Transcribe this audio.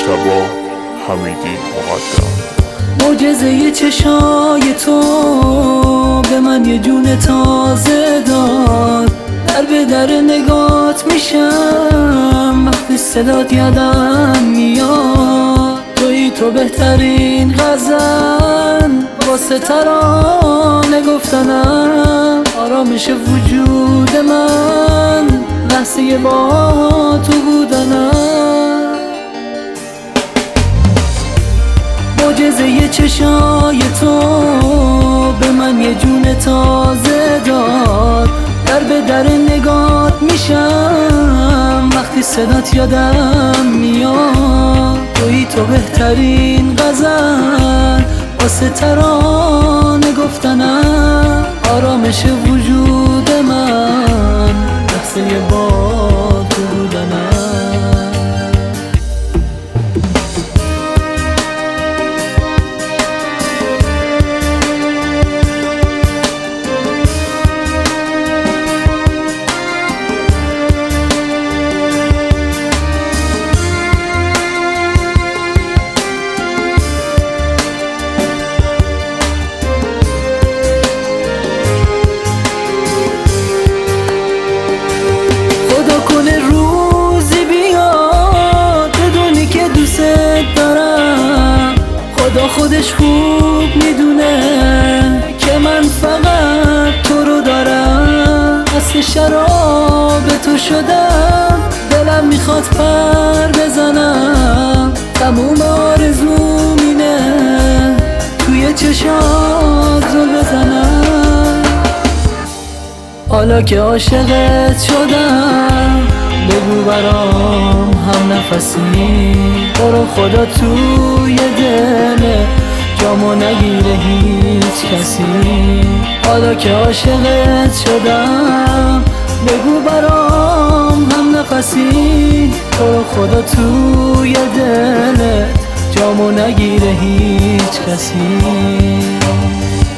مجتبی حمیدی مقدم. معجزه چشای تو به من یه جون تازه داد. در به در نگات میشم وقتی صدات یادم میاد. تویی تو بهترین غزل واسه ترانه گفتنم. آرامش وجود من لحظه با تو بودنم. معجزه چشای تو به من یه جون تازه داد. در به در نگات میشم وقتی صدات یادم میاد. تویی تو بهترین غزل واسه ترانه گفتنم. آرامش وجود من لحظه با تو بودنم. خدا خودش خوب میدونه که من فقط تو رو دارم. اصل شراب تو شدم، دلم میخواد پر بزنم. تموم آرزوم اینه توی چشات زل بزنم. حالا که عاشقت شدم بگو برام هم نفسی. برو خدا توی دل جامو نگیره هیچ کسی. حالا که عاشقت شدم بگو برام هم نفسی. برو خدا توی دل جامو نگیره هیچ کسی.